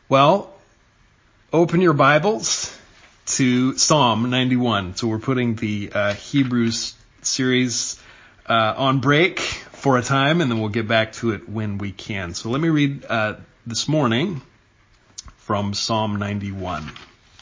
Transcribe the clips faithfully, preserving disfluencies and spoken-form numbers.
Well, open your Bibles to Psalm ninety-one. So we're putting the uh, Hebrews series uh, on break for a time, and then we'll get back to it when we can. So let me read uh, this morning from Psalm ninety-one.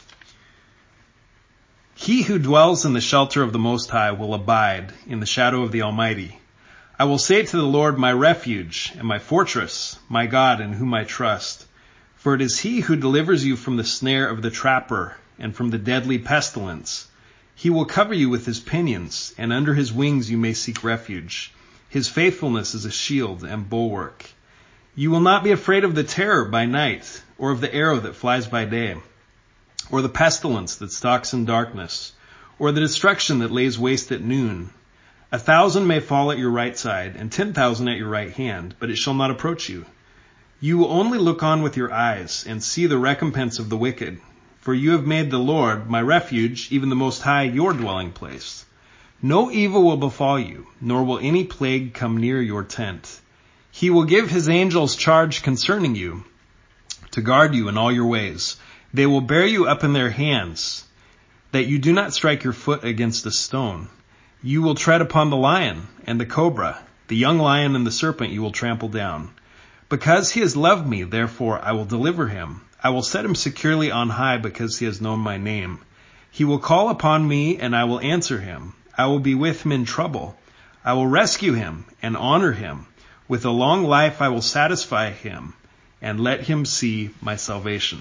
He who dwells in the shelter of the Most High will abide in the shadow of the Almighty. I will say to the Lord, my refuge and my fortress, my God in whom I trust. For it is he who delivers you from the snare of the trapper and from the deadly pestilence. He will cover you with his pinions, and under his wings you may seek refuge. His faithfulness is a shield and bulwark. You will not be afraid of the terror by night, or of the arrow that flies by day, or the pestilence that stalks in darkness, or the destruction that lays waste at noon. A thousand may fall at your right side, and ten thousand at your right hand, but it shall not approach you. You will only look on with your eyes, and see the recompense of the wicked. For you have made the Lord, my refuge, even the Most High, your dwelling place. No evil will befall you, nor will any plague come near your tent. He will give his angels charge concerning you, to guard you in all your ways. They will bear you up in their hands, that you do not strike your foot against a stone. You will tread upon the lion and the cobra, the young lion and the serpent you will trample down. Because he has loved me, therefore I will deliver him. I will set him securely on high because he has known my name. He will call upon me and I will answer him. I will be with him in trouble. I will rescue him and honor him. With a long life I will satisfy him and let him see my salvation.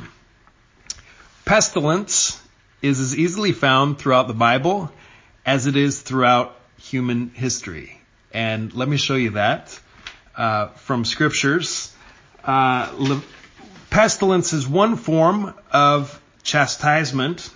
Pestilence is as easily found throughout the Bible as it is throughout human history. And let me show you that. Uh, from scriptures. Uh, le- pestilence is one form of chastisement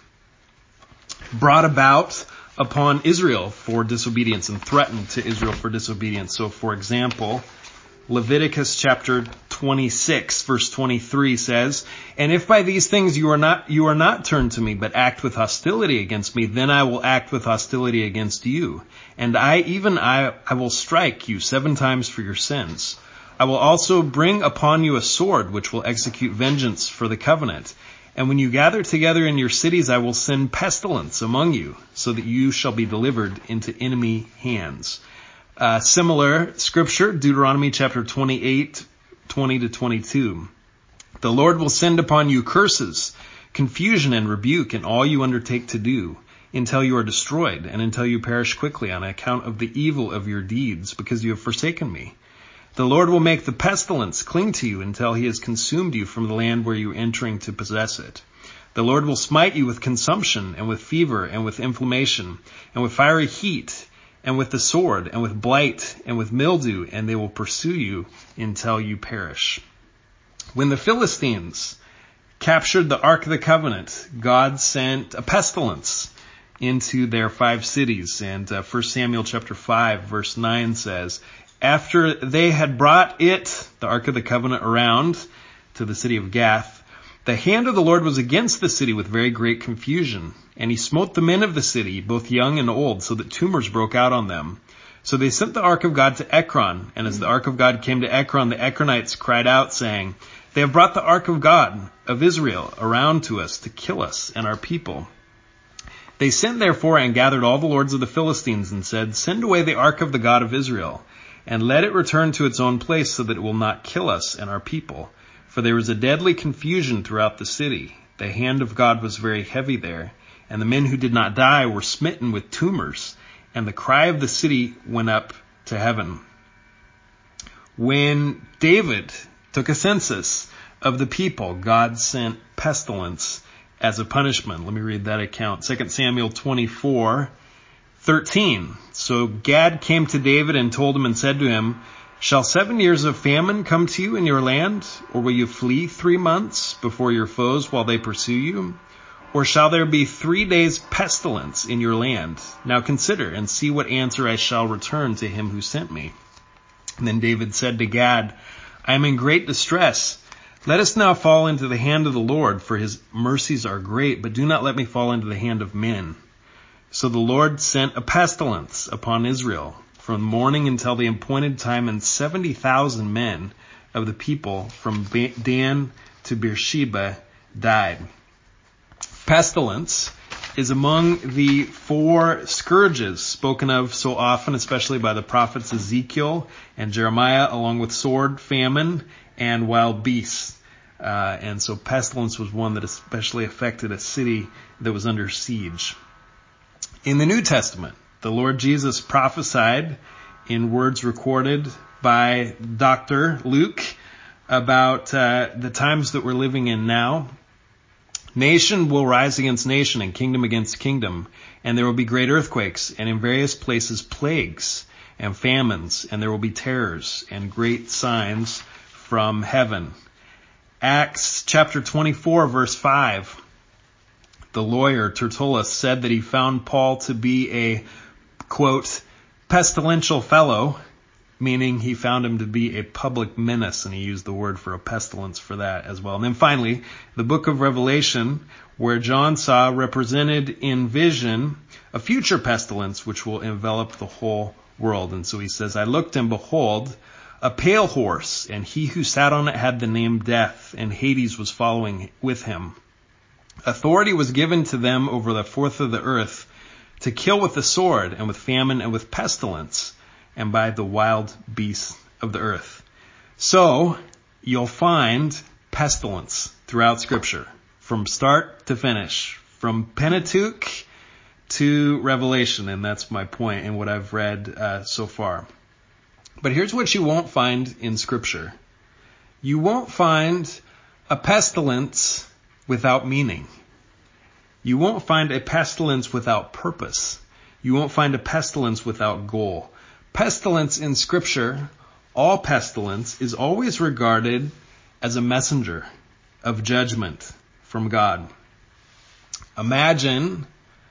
brought about upon Israel for disobedience and threatened to Israel for disobedience. So, for example, Leviticus chapter twenty-six, verse twenty-three says, "And if by these things you are not you are not turned to me, but act with hostility against me, then I will act with hostility against you. And I, even I, I will strike you seven times for your sins. I will also bring upon you a sword, which will execute vengeance for the covenant. And when you gather together in your cities, I will send pestilence among you, so that you shall be delivered into enemy hands." Uh, similar scripture, Deuteronomy chapter twenty-eight, twenty to twenty-two. "The Lord will send upon you curses, confusion and rebuke in all you undertake to do, until you are destroyed, and until you perish quickly on account of the evil of your deeds, because you have forsaken me. The Lord will make the pestilence cling to you until he has consumed you from the land where you are entering to possess it. The Lord will smite you with consumption, and with fever, and with inflammation, and with fiery heat, and with the sword, and with blight, and with mildew, and they will pursue you until you perish." When the Philistines captured the Ark of the Covenant, God sent a pestilence into their five cities. And uh, First Samuel chapter five, verse nine says, "After they had brought it, the Ark of the Covenant, around to the city of Gath, the hand of the Lord was against the city with very great confusion. And he smote the men of the city, both young and old, so that tumors broke out on them. So they sent the ark of God to Ekron. And as the ark of God came to Ekron, the Ekronites cried out, saying, 'They have brought the ark of God of Israel around to us to kill us and our people.' They sent therefore and gathered all the lords of the Philistines and said, 'Send away the ark of the God of Israel, and let it return to its own place, so that it will not kill us and our people. For there was a deadly confusion throughout the city. The hand of God was very heavy there, and the men who did not die were smitten with tumors, and the cry of the city went up to heaven." When David took a census of the people, God sent pestilence as a punishment. Let me read that account. Second Samuel twenty-four, thirteen. "So Gad came to David and told him and said to him, 'Shall seven years of famine come to you in your land? Or will you flee three months before your foes while they pursue you? Or shall there be three days pestilence in your land? Now consider and see what answer I shall return to him who sent me.' And then David said to Gad, 'I am in great distress. Let us now fall into the hand of the Lord, for his mercies are great, but do not let me fall into the hand of men.' So the Lord sent a pestilence upon Israel from morning until the appointed time, and seventy thousand men of the people from Dan to Beersheba died. Pestilence is among the four scourges spoken of so often, especially by the prophets Ezekiel and Jeremiah, along with sword, famine, and wild beasts. Uh, and so pestilence was one that especially affected a city that was under siege. In the New Testament, the Lord Jesus prophesied in words recorded by Doctor Luke about uh, the times that we're living in now. Nation will rise against nation and kingdom against kingdom, and there will be great earthquakes, and in various places plagues and famines, and there will be terrors and great signs from heaven. Acts chapter twenty-four, verse five. The lawyer Tertullus said that he found Paul to be a, quote, pestilential fellow, meaning he found him to be a public menace, and he used the word for a pestilence for that as well. And then finally, the book of Revelation, where John saw represented in vision a future pestilence which will envelop the whole world. And so he says, I looked and behold, a pale horse, and he who sat on it had the name Death, and Hades was following with him. Authority was given to them over the fourth of the earth to kill with the sword and with famine and with pestilence and by the wild beasts of the earth. So you'll find pestilence throughout Scripture from start to finish, from Pentateuch to Revelation. And that's my point in what I've read uh, so far. But here's what you won't find in Scripture. You won't find a pestilence without meaning. You won't find a pestilence without purpose. You won't find a pestilence without goal. Pestilence in Scripture, all pestilence, is always regarded as a messenger of judgment from God. Imagine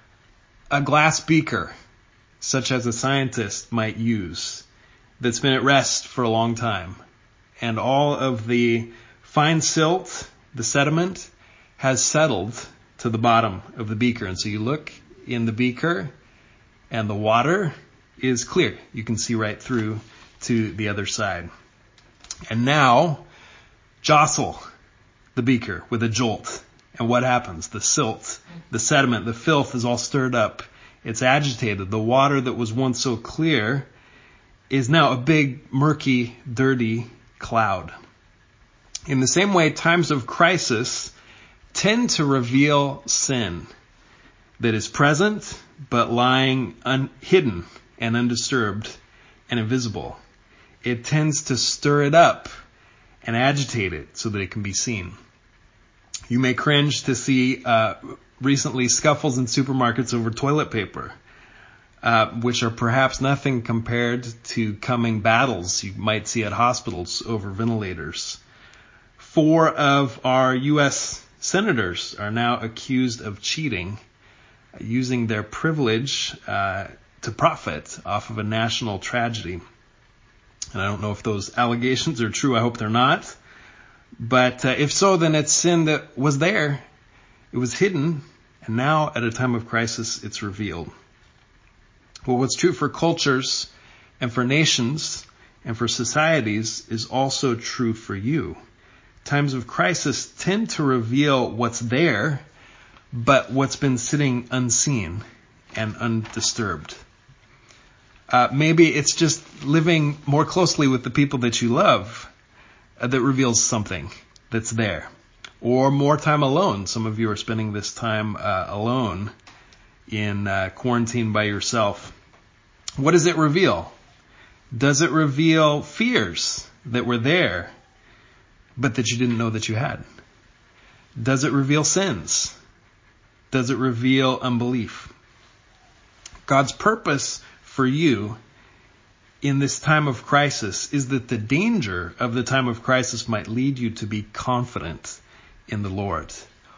a glass beaker, such as a scientist might use, that's been at rest for a long time. And all of the fine silt, the sediment, has settled to the bottom of the beaker. And so you look in the beaker and the water is clear. You can see right through to the other side. And now jostle the beaker with a jolt. And what happens? The silt, the sediment, the filth is all stirred up. It's agitated. The water that was once so clear is now a big, murky, dirty cloud. In the same way, times of crisis tend to reveal sin that is present but lying un- hidden and undisturbed and invisible. It tends to stir it up and agitate it so that it can be seen. You may cringe to see uh, recently scuffles in supermarkets over toilet paper, uh, which are perhaps nothing compared to coming battles you might see at hospitals over ventilators. Four of our U S senators are now accused of cheating, using their privilege uh, to profit off of a national tragedy. And I don't know if those allegations are true. I hope they're not. But uh, if so, then it's sin that was there. It was hidden. And now, at a time of crisis, it's revealed. Well, what's true for cultures and for nations and for societies is also true for you. Times of crisis tend to reveal what's there, but what's been sitting unseen and undisturbed. Uh, maybe it's just living more closely with the people that you love uh, that reveals something that's there. Or more time alone. Some of you are spending this time uh, alone in uh, quarantine by yourself. What does it reveal? Does it reveal fears that were there, but that you didn't know that you had? Does it reveal sins? Does it reveal unbelief? God's purpose for you in this time of crisis is that the danger of the time of crisis might lead you to be confident in the Lord.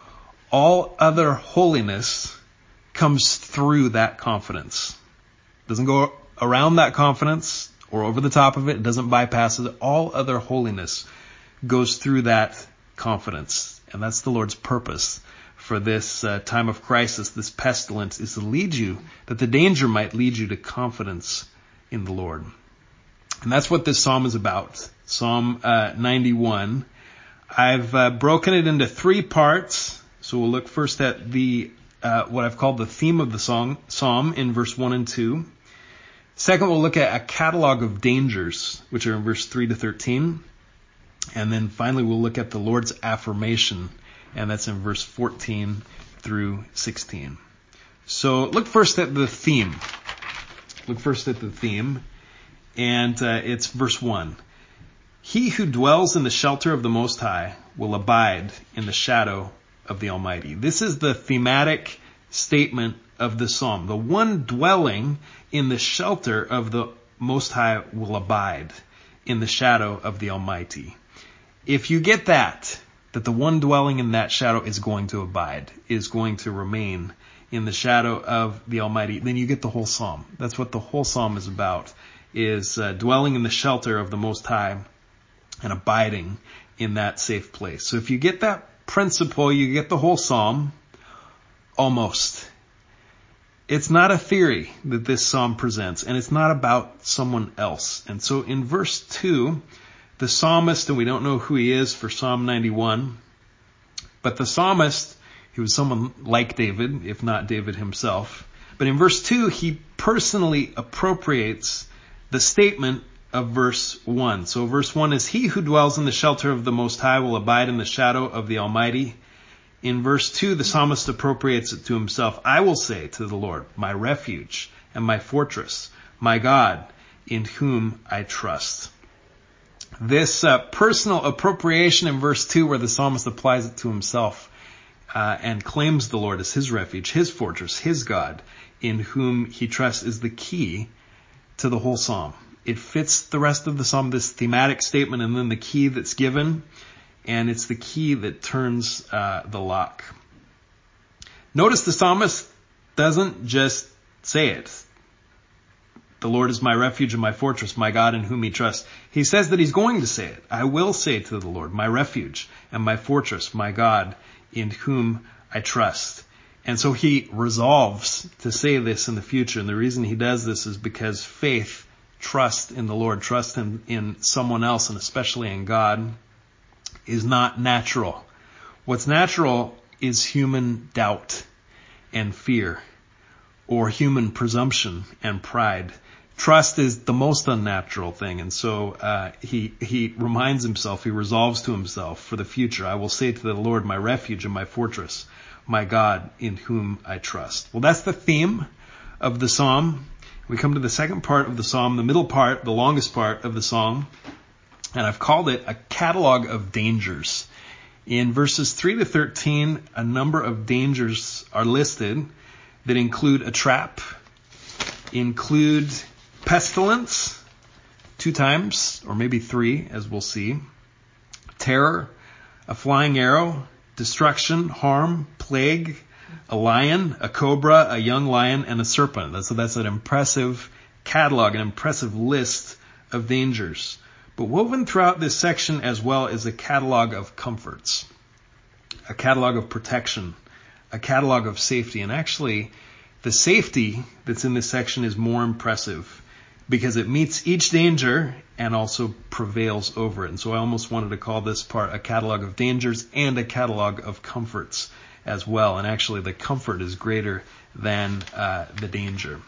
All other holiness comes through that confidence. It doesn't go around that confidence or over the top of it. It doesn't bypass it. All other holiness goes through that confidence. And that's the Lord's purpose for this uh, time of crisis, this pestilence, is to lead you, that the danger might lead you to confidence in the Lord. And that's what this psalm is about. Psalm uh, ninety-one. I've uh, broken it into three parts. So we'll look first at the uh, what I've called the theme of the song, psalm in verse one and two. Second, we'll look at a catalog of dangers, which are in verse three to thirteen. And then finally, we'll look at the Lord's affirmation, and that's in verse fourteen through sixteen. So look first at the theme. Look first at the theme, and uh, it's verse one. He who dwells in the shelter of the Most High will abide in the shadow of the Almighty. This is the thematic statement of the psalm. The one dwelling in the shelter of the Most High will abide in the shadow of the Almighty. If you get that, that the one dwelling in that shadow is going to abide, is going to remain in the shadow of the Almighty, then you get the whole psalm. That's what the whole psalm is about, is uh, dwelling in the shelter of the Most High and abiding in that safe place. So if you get that principle, you get the whole psalm, almost. It's not a theory that this psalm presents, and it's not about someone else. And so in verse two, the psalmist, and we don't know who he is for Psalm ninety-one, but the psalmist, he was someone like David, if not David himself. But in verse two, he personally appropriates the statement of verse one. So verse one is, he who dwells in the shelter of the Most High will abide in the shadow of the Almighty. In verse two, the psalmist appropriates it to himself. I will say to the Lord, my refuge and my fortress, my God, in whom I trust. This uh, personal appropriation in verse two, where the psalmist applies it to himself uh, and claims the Lord as his refuge, his fortress, his God, in whom he trusts, is the key to the whole psalm. It fits the rest of the psalm, this thematic statement, and then the key that's given, and it's the key that turns uh, the lock. Notice the psalmist doesn't just say it. The Lord is my refuge and my fortress, my God in whom he trusts. He says that he's going to say it. I will say to the Lord, my refuge and my fortress, my God in whom I trust. And so he resolves to say this in the future. And the reason he does this is because faith, trust in the Lord, trust in, in someone else, and especially in God, is not natural. What's natural is human doubt and fear, or human presumption and pride. Trust is the most unnatural thing. And so uh, he he reminds himself, he resolves to himself for the future, I will say to the Lord, my refuge and my fortress, my God in whom I trust. Well, that's the theme of the psalm. We come to the second part of the psalm, the middle part, the longest part of the psalm, and I've called it a catalog of dangers. In verses three to thirteen, a number of dangers are listed that include a trap, include pestilence, two times, or maybe three, as we'll see, terror, a flying arrow, destruction, harm, plague, a lion, a cobra, a young lion, and a serpent. So that's an impressive catalog, an impressive list of dangers. But woven throughout this section as well is a catalog of comforts, a catalog of protection, a catalog of safety. And actually, the safety that's in this section is more impressive because it meets each danger and also prevails over it. And so I almost wanted to call this part a catalog of dangers and a catalog of comforts as well. And actually, the comfort is greater than uh, the danger.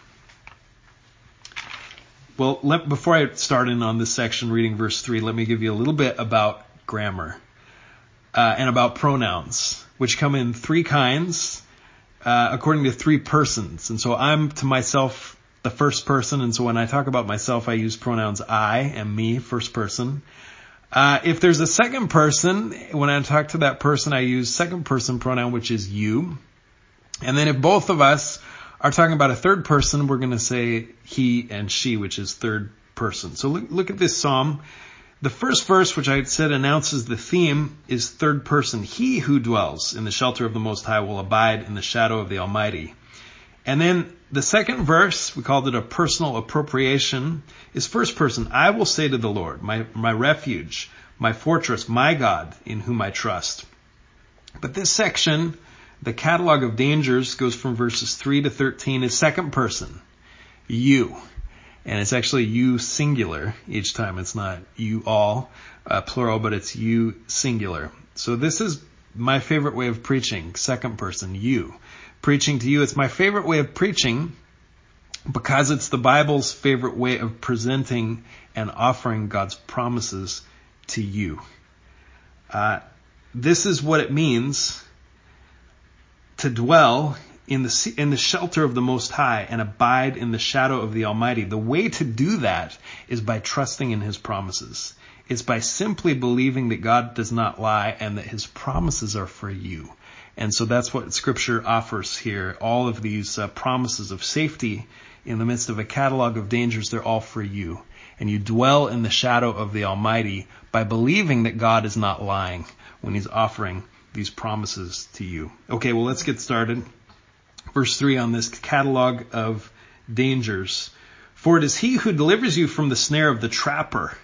Well, let, before I start in on this section, reading verse three, let me give you a little bit about grammar uh, and about pronouns, which come in three kinds, uh, according to three persons. And so I'm to myself the first person, and so when I talk about myself, I use pronouns I and me, first person. Uh, if there's a second person, when I talk to that person, I use second person pronoun, which is you. And then if both of us are talking about a third person, we're going to say he and she, which is third person. So look, look at this psalm. The first verse, which I said announces the theme, is third person. He who dwells in the shelter of the Most High will abide in the shadow of the Almighty. And then the second verse, we called it a personal appropriation, is first person. I will say to the Lord, my, my refuge, my fortress, my God in whom I trust. But this section, the catalog of dangers, goes from verses three to thirteen, is second person, you. And it's actually you singular each time. It's not you all uh, plural, but it's you singular. So this is my favorite way of preaching, second person, you. Preaching to you. It's my favorite way of preaching because it's the Bible's favorite way of presenting and offering God's promises to you. Uh, this is what it means to dwell in the in the shelter of the Most High and abide in the shadow of the Almighty. The way to do that is by trusting in His promises. It's by simply believing that God does not lie and that His promises are for you. And so that's what Scripture offers here. All of these uh, promises of safety in the midst of a catalog of dangers, they're all for you. And you dwell in the shadow of the Almighty by believing that God is not lying when He's offering these promises to you. Okay, well, let's get started. Verse three on this catalog of dangers. For it is He who delivers you from the snare of the trapper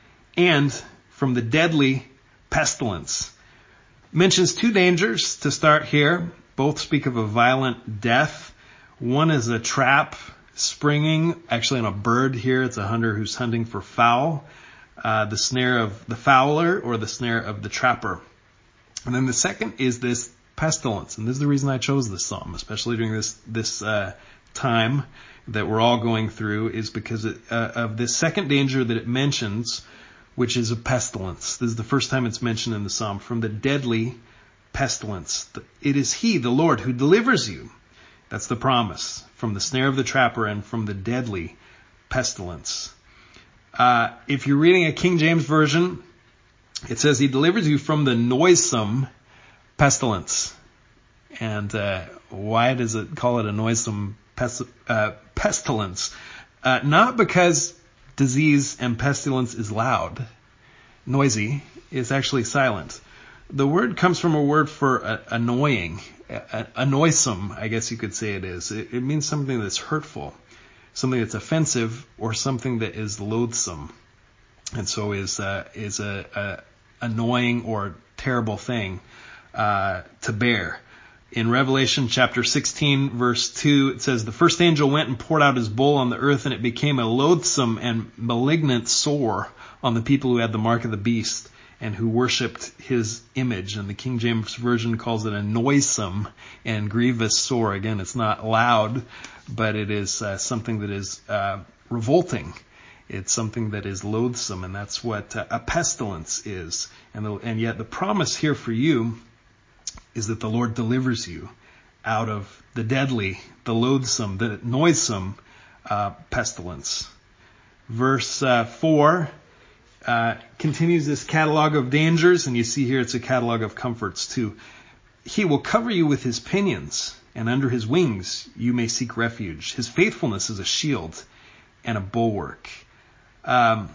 and from the deadly pestilence. Mentions two dangers to start here. Both speak of a violent death. One is a trap springing, actually on a bird here. It's a hunter who's hunting for fowl. Uh, the snare of the fowler or the snare of the trapper. And then the second is this pestilence. And this is the reason I chose this psalm, especially during this, this, uh, time that we're all going through, is because it, uh, of this second danger that it mentions, which is a pestilence. This is the first time it's mentioned in the psalm, from the deadly pestilence. It is He, the Lord, who delivers you. That's the promise, from the snare of the trapper and from the deadly pestilence. Uh, if you're reading a King James Version, it says He delivers you from the noisome pestilence. And uh, why does it call it a noisome pest- uh, pestilence? Uh, not because disease and pestilence is loud, noisy. It's actually silent. The word comes from a word for uh, annoying, uh, annoysome, I guess you could say it is. It, it means something that's hurtful, something that's offensive, or something that is loathsome. And so is uh, is a, a annoying or terrible thing uh, to bear. In Revelation chapter sixteen, verse two, it says, the first angel went and poured out his bowl on the earth, and it became a loathsome and malignant sore on the people who had the mark of the beast and who worshipped his image. And the King James Version calls it a noisome and grievous sore. Again, it's not loud, but it is uh, something that is uh, revolting. It's something that is loathsome, and that's what uh, a pestilence is. And, the, and yet the promise here for you is that the Lord delivers you out of the deadly, the loathsome, the noisome uh, pestilence. Verse uh, four uh, continues this catalog of dangers, and you see here it's a catalog of comforts too. He will cover you with His pinions, and under His wings you may seek refuge. His faithfulness is a shield and a bulwark. Um,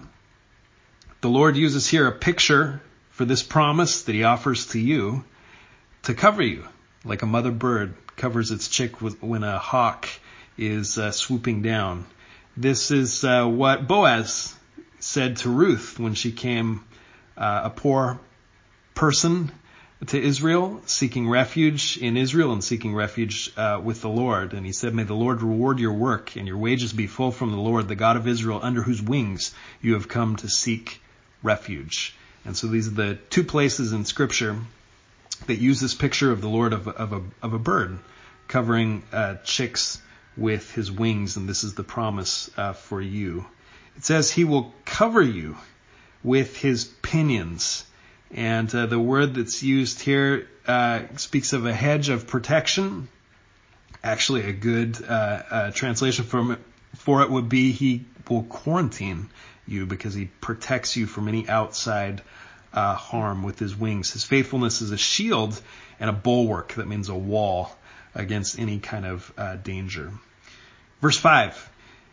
the Lord uses here a picture for this promise that He offers to you to cover you, like a mother bird covers its chick with, when a hawk is uh, swooping down. This is uh, what Boaz said to Ruth when she came, uh, a poor person to Israel, seeking refuge in Israel and seeking refuge uh, with the Lord. And he said, may the Lord reward your work and your wages be full from the Lord, the God of Israel, under whose wings you have come to seek refuge. And so these are the two places in Scripture that use this picture of the Lord of, of, a, of a bird covering uh, chicks with His wings. And this is the promise uh, for you. It says He will cover you with His pinions. And uh, the word that's used here uh, speaks of a hedge of protection. Actually, a good uh, uh, translation from it, for it would be He will quarantine you because He protects you from any outside uh, harm with His wings. His faithfulness is a shield and a bulwark. That means a wall against any kind of uh, danger. Verse five.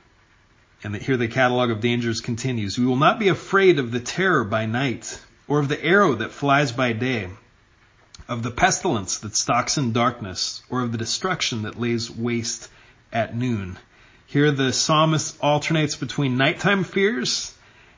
And here the catalog of dangers continues. We will not be afraid of the terror by night, or of the arrow that flies by day, of the pestilence that stalks in darkness, or of the destruction that lays waste at noon. Here the psalmist alternates between nighttime fears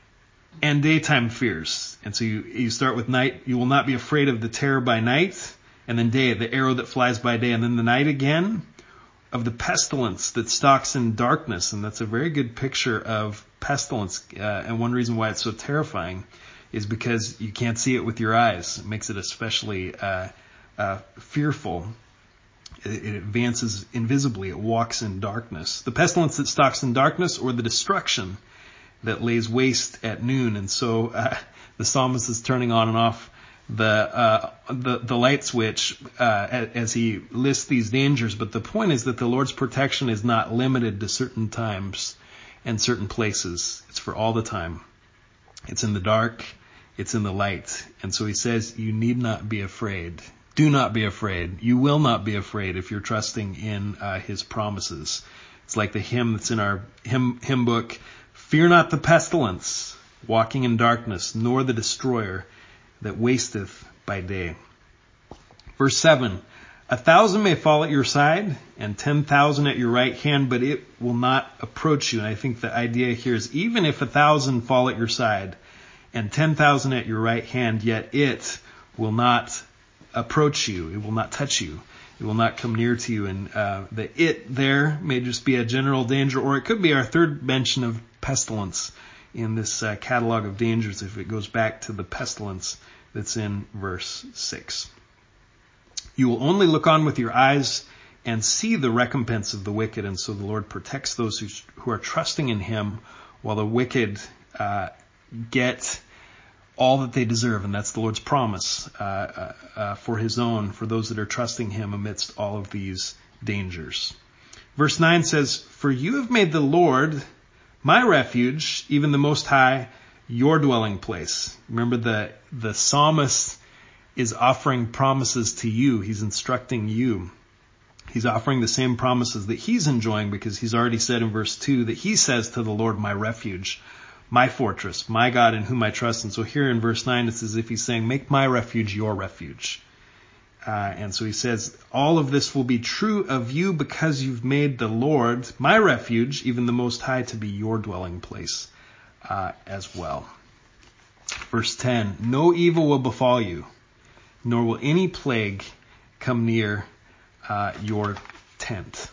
and daytime fears. And so you, you start with night. You will not be afraid of the terror by night, and then day, the arrow that flies by day, and then the night again, of the pestilence that stalks in darkness. And that's a very good picture of pestilence. Uh, and one reason why it's so terrifying is because you can't see it with your eyes. It makes it especially uh, uh, fearful. It, it advances invisibly. It walks in darkness. The pestilence that stalks in darkness, or the destruction that lays waste at noon. And so uh, the psalmist is turning on and off the uh, the, the light switch uh, as he lists these dangers. But the point is that the Lord's protection is not limited to certain times and certain places. It's for all the time. It's in the dark. It's in the light. And so he says, you need not be afraid. Do not be afraid. You will not be afraid if you're trusting in uh, his promises. It's like the hymn that's in our hymn, hymn book. Fear not the pestilence, walking in darkness, nor the destroyer that wasteth by day. Verse seven, a thousand may fall at your side and ten thousand at your right hand, but it will not approach you. And I think the idea here is even if a thousand fall at your side and ten thousand at your right hand, yet it will not approach you. It will not touch you. It will not come near to you. And uh, the it there may just be a general danger, or it could be our third mention of pestilence in this uh, catalog of dangers if it goes back to the pestilence that's in verse six. You will only look on with your eyes and see the recompense of the wicked. And so the Lord protects those who, who are trusting in him, while the wicked uh, get all that they deserve. And that's the Lord's promise uh, uh, uh, for his own, for those that are trusting him amidst all of these dangers. Verse nine says, for you have made the Lord my refuge, even the Most High, your dwelling place. Remember, the, the psalmist is offering promises to you. He's instructing you. He's offering the same promises that he's enjoying, because he's already said in verse two that he says to the Lord, my refuge, my fortress, my God in whom I trust. And so here in verse nine, it's as if he's saying, make my refuge your refuge. Uh, and so he says, all of this will be true of you because you've made the Lord, my refuge, even the Most High, to be your dwelling place uh, as well. Verse ten, no evil will befall you, nor will any plague come near uh, your tent.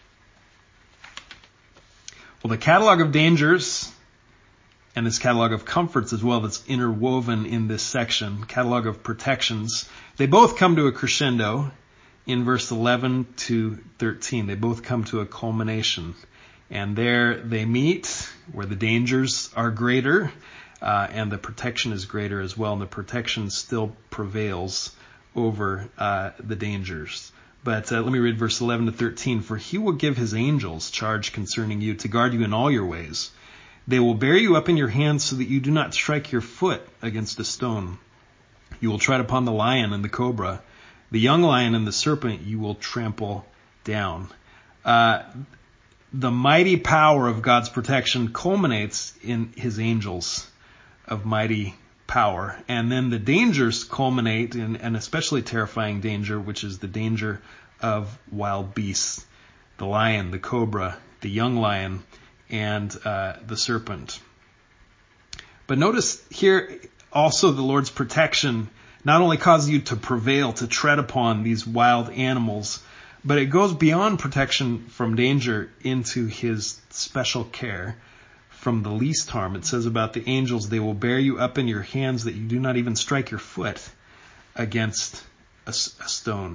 Well, the catalog of dangers and this catalog of comforts as well that's interwoven in this section, catalog of protections, they both come to a crescendo in verse eleven to thirteen. They both come to a culmination. And there they meet where the dangers are greater uh, and the protection is greater as well. And the protection still prevails over uh, the dangers. But uh, let me read verse eleven to thirteen. For he will give his angels charge concerning you to guard you in all your ways. They will bear you up in your hands so that you do not strike your foot against a stone. You will tread upon the lion and the cobra. The young lion and the serpent you will trample down. Uh, the mighty power of God's protection culminates in his angels of mighty power. And then the dangers culminate in an especially terrifying danger, which is the danger of wild beasts. The lion, the cobra, the young lion, and uh, the serpent. But notice here also the Lord's protection not only causes you to prevail, to tread upon these wild animals, but it goes beyond protection from danger into his special care from the least harm. It says about the angels, they will bear you up in your hands that you do not even strike your foot against a, a stone.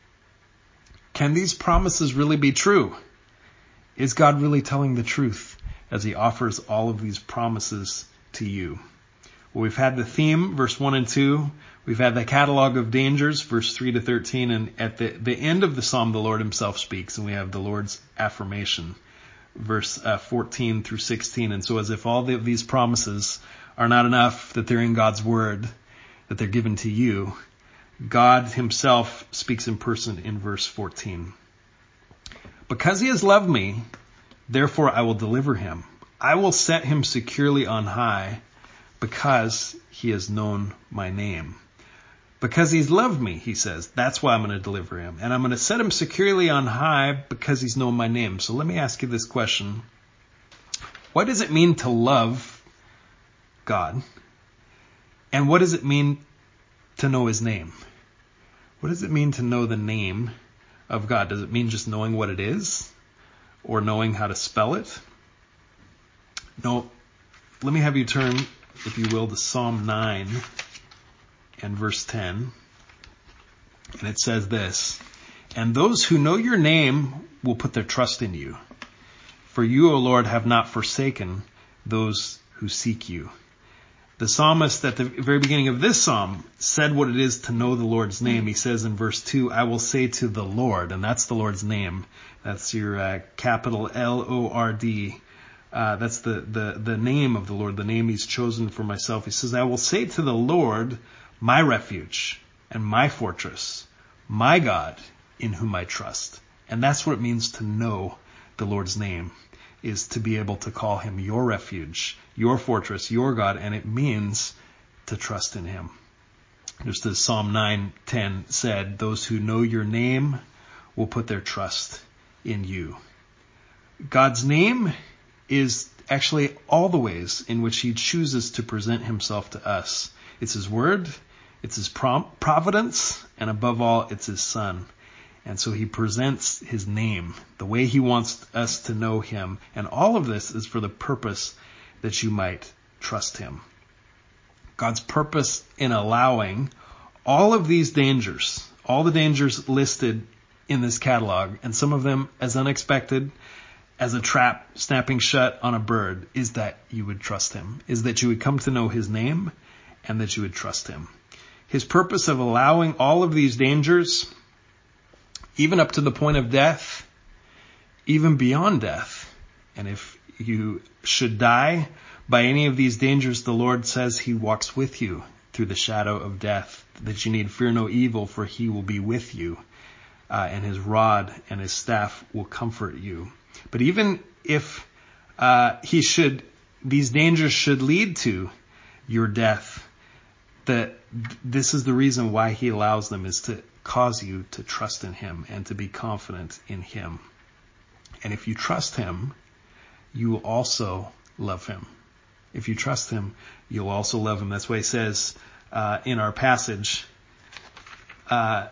Can these promises really be true? Is God really telling the truth as he offers all of these promises to you? Well, we've had the theme, verse one and two. We've had the catalog of dangers, verse three to thirteen. And at the, the end of the psalm, the Lord himself speaks, and we have the Lord's affirmation, verse uh, fourteen through sixteen. And so as if all the, these promises are not enough, that they're in God's word, that they're given to you, God himself speaks in person in verse fourteen. Because he has loved me, therefore I will deliver him. I will set him securely on high, because he has known my name. Because he's loved me, he says, that's why I'm going to deliver him. And I'm going to set him securely on high because he's known my name. So let me ask you this question. What does it mean to love God? And what does it mean to know his name? What does it mean to know the name of God? Does it mean just knowing what it is or knowing how to spell it? No. Let me have you turn, if you will, to Psalm nine and verse ten. And it says this, "And those who know your name will put their trust in you. For you, O Lord, have not forsaken those who seek you." The psalmist at the very beginning of this psalm said what it is to know the Lord's name. He says in verse two, "I will say to the Lord," and that's the Lord's name. That's your uh, capital L O R D. Uh, that's the, the, the name of the Lord, the name he's chosen for myself. He says, "I will say to the Lord, my refuge and my fortress, my God in whom I trust." And that's what it means to know the Lord's name, is to be able to call him your refuge, your fortress, your God, and it means to trust in him. Just as Psalm nine ten said, "Those who know your name will put their trust in you." God's name is actually all the ways in which he chooses to present himself to us. It's his word, it's his providence, and above all, it's his son. And so he presents his name, the way he wants us to know him. And all of this is for the purpose that you might trust him. God's purpose in allowing all of these dangers, all the dangers listed in this catalog, and some of them as unexpected as a trap snapping shut on a bird, is that you would trust him, is that you would come to know his name and that you would trust him. His purpose of allowing all of these dangers, even up to the point of death, even beyond death. And if you should die by any of these dangers, the Lord says he walks with you through the shadow of death, that you need fear no evil, for he will be with you, uh, and his rod and his staff will comfort you. But even if uh, he should, these dangers should lead to your death, that this is the reason why he allows them, is to cause you to trust in him and to be confident in him. And if you trust him, you will also love him. If you trust him, you'll also love him. That's why he says uh, in our passage, uh,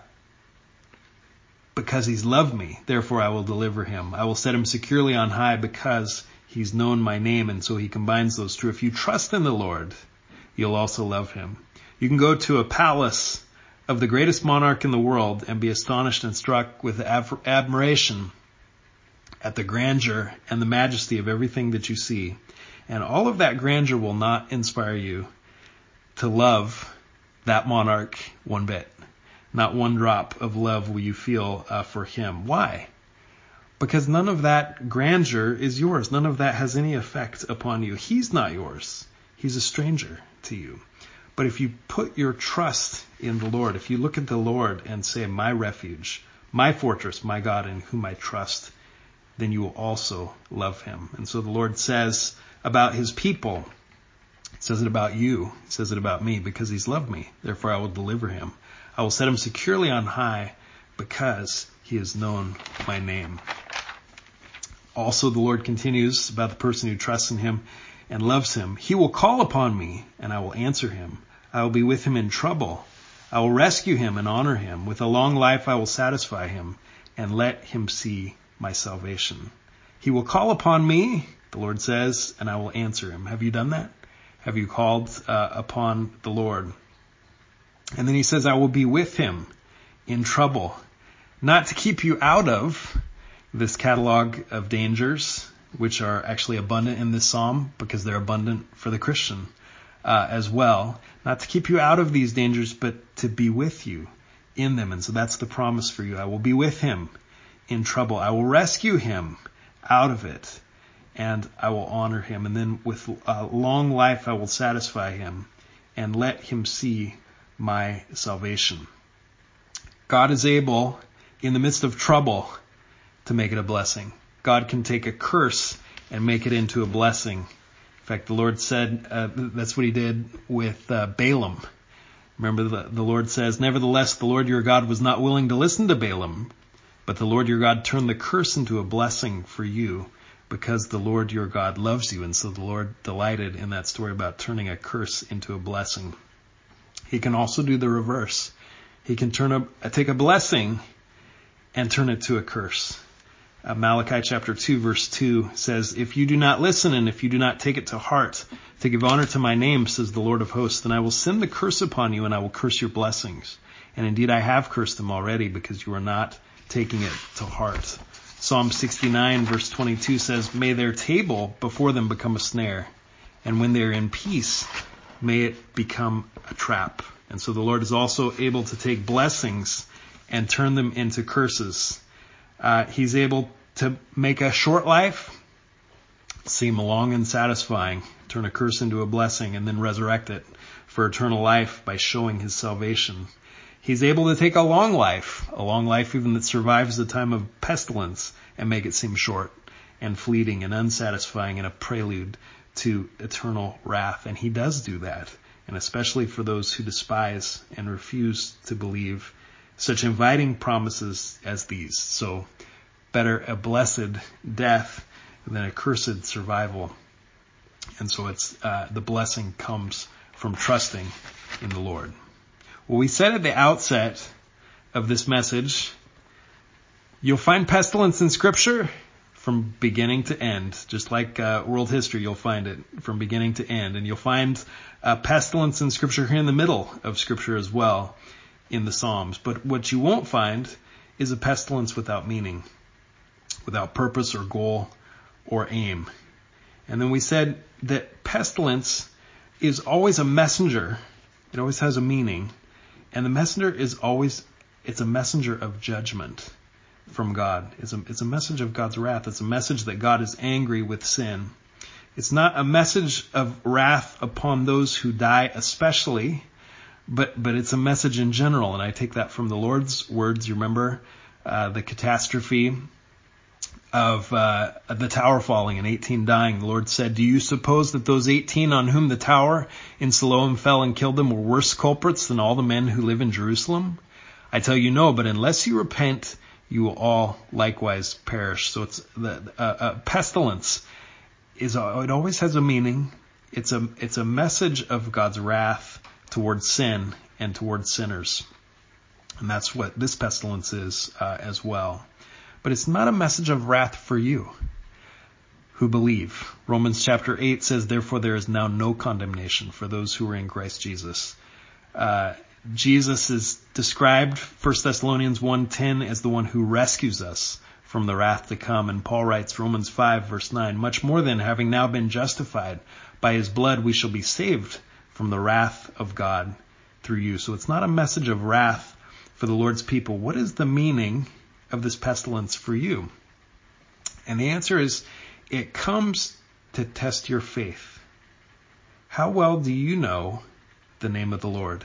"Because he's loved me, therefore I will deliver him. I will set him securely on high because he's known my name." And so he combines those two. If you trust in the Lord, you'll also love him. You can go to a palace of the greatest monarch in the world and be astonished and struck with ab- admiration at the grandeur and the majesty of everything that you see. And all of that grandeur will not inspire you to love that monarch one bit. Not one drop of love will you feel uh, for him. Why? Because none of that grandeur is yours. None of that has any effect upon you. He's not yours. He's a stranger to you. But if you put your trust in the Lord, if you look at the Lord and say, "My refuge, my fortress, my God in whom I trust," then you will also love him. And so the Lord says about his people, he says it about you, he says it about me, "Because he's loved me, therefore I will deliver him. I will set him securely on high because he has known my name." Also, the Lord continues about the person who trusts in him and loves him. "He will call upon me and I will answer him. I will be with him in trouble. I will rescue him and honor him. With a long life I will satisfy him and let him see my salvation." He will call upon me, the Lord says, and I will answer him. Have you done that? Have you called uh, upon the Lord? And then he says, "I will be with him in trouble." Not to keep you out of this catalog of dangers, which are actually abundant in this psalm, because they're abundant for the Christian uh, as well. Not to keep you out of these dangers, but to be with you in them. And so that's the promise for you. I will be with him in trouble. I will rescue him out of it, and I will honor him. And then with a long life I will satisfy him and let him see my salvation. God is able, in the midst of trouble, to make it a blessing. God can take a curse and make it into a blessing. In fact, the Lord said, uh, that's what he did with uh, Balaam. Remember, the, the Lord says, "Nevertheless, the Lord your God was not willing to listen to Balaam, but the Lord your God turned the curse into a blessing for you, because the Lord your God loves you." And so the Lord delighted in that story about turning a curse into a blessing. He can also do the reverse. He can turn a, take a blessing and turn it to a curse. Uh, Malachi chapter two verse two says, if you do not listen and if you do not take it to heart to give honor to my name, says the Lord of hosts, then I will send the curse upon you and I will curse your blessings. And indeed I have cursed them already because you are not taking it to heart. Psalm sixty-nine verse twenty-two says, may their table before them become a snare, and when they are in peace, may it become a trap. And so the Lord is also able to take blessings and turn them into curses. Uh, he's able to make a short life seem long and satisfying, turn a curse into a blessing, and then resurrect it for eternal life by showing his salvation. He's able to take a long life, a long life even that survives the time of pestilence, and make it seem short and fleeting and unsatisfying and a prelude to eternal wrath. And he does do that, and especially for those who despise and refuse to believe such inviting promises as these. So better a blessed death than a cursed survival. And so it's uh, the blessing comes from trusting in the Lord. Well, we said at the outset of this message, you'll find pestilence in Scripture from beginning to end. Just like uh, world history, you'll find it from beginning to end. And you'll find uh, pestilence in Scripture here in the middle of Scripture as well, in the Psalms. But what you won't find is a pestilence without meaning, without purpose or goal or aim. And then we said that pestilence is always a messenger. It always has a meaning. And the messenger is always, it's a messenger of judgment from God. It's a, it's a message of God's wrath. It's a message that God is angry with sin. It's not a message of wrath upon those who die especially, But but it's a message in general, and I take that from the Lord's words. You remember uh, the catastrophe of uh, the tower falling and eighteen dying. The Lord said, do you suppose that those eighteen on whom the tower in Siloam fell and killed them were worse culprits than all the men who live in Jerusalem? I tell you no, but unless you repent, you will all likewise perish. So it's the uh, uh, pestilence is uh, it always has a meaning. It's a it's a message of God's wrath towards sin and towards sinners. And that's what this pestilence is uh, as well. But it's not a message of wrath for you who believe. Romans chapter eight says, therefore there is now no condemnation for those who are in Christ Jesus. Uh, Jesus is described, First Thessalonians one ten, as the one who rescues us from the wrath to come. And Paul writes, Romans five verse nine, much more than having now been justified by his blood, we shall be saved from the wrath of God through you. So it's not a message of wrath for the Lord's people. What is the meaning of this pestilence for you? And the answer is, it comes to test your faith. How well do you know the name of the Lord?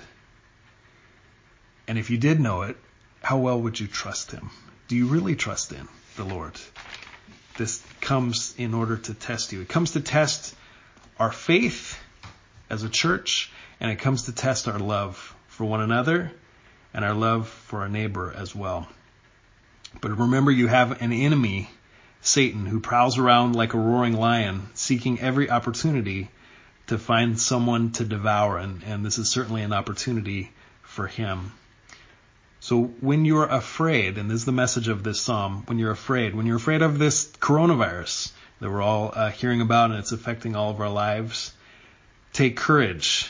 And if you did know it, how well would you trust him? Do you really trust in the Lord? This comes in order to test you. It comes to test our faith as a church, and it comes to test our love for one another and our love for our neighbor as well. But remember, you have an enemy, Satan, who prowls around like a roaring lion, seeking every opportunity to find someone to devour, and, and this is certainly an opportunity for him. So when you're afraid, and this is the message of this psalm, when you're afraid, when you're afraid of this coronavirus that we're all uh, hearing about and it's affecting all of our lives, take courage.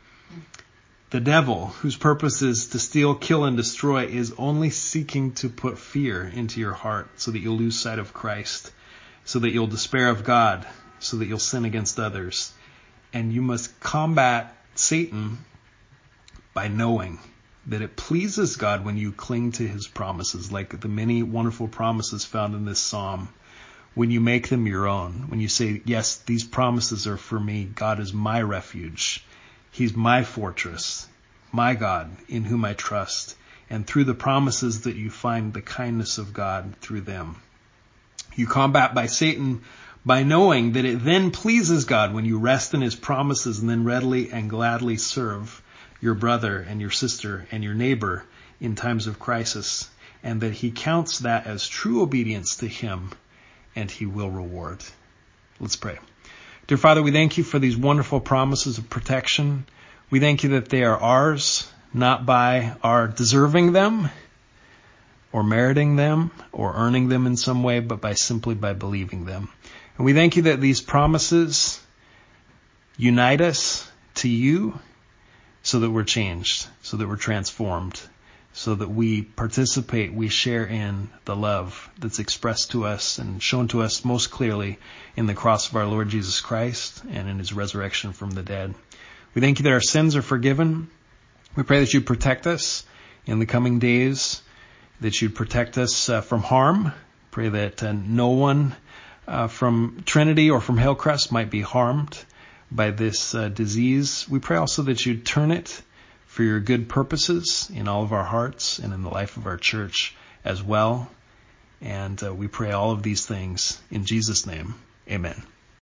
The devil, whose purpose is to steal, kill, and destroy, is only seeking to put fear into your heart so that you'll lose sight of Christ, so that you'll despair of God, so that you'll sin against others. And you must combat Satan by knowing that it pleases God when you cling to his promises, like the many wonderful promises found in this psalm. When you make them your own, when you say, yes, these promises are for me, God is my refuge. He's my fortress, my God, in whom I trust. And through the promises that you find the kindness of God through them. You combat by Satan by knowing that it then pleases God when you rest in his promises and then readily and gladly serve your brother and your sister and your neighbor in times of crisis, and that he counts that as true obedience to him, and he will reward. Let's pray. Dear Father, we thank you for these wonderful promises of protection. We thank you that they are ours, not by our deserving them or meriting them or earning them in some way, but by simply by believing them. And we thank you that these promises unite us to you so that we're changed, so that we're transformed, so that we participate, we share in the love that's expressed to us and shown to us most clearly in the cross of our Lord Jesus Christ and in his resurrection from the dead. We thank you that our sins are forgiven. We pray that you protect us in the coming days, that you'd protect us uh, from harm. Pray that uh, no one uh, from Trinity or from Hillcrest might be harmed by this uh, disease. We pray also that you'd turn it for your good purposes in all of our hearts and in the life of our church as well. And uh, we pray all of these things in Jesus' name. Amen.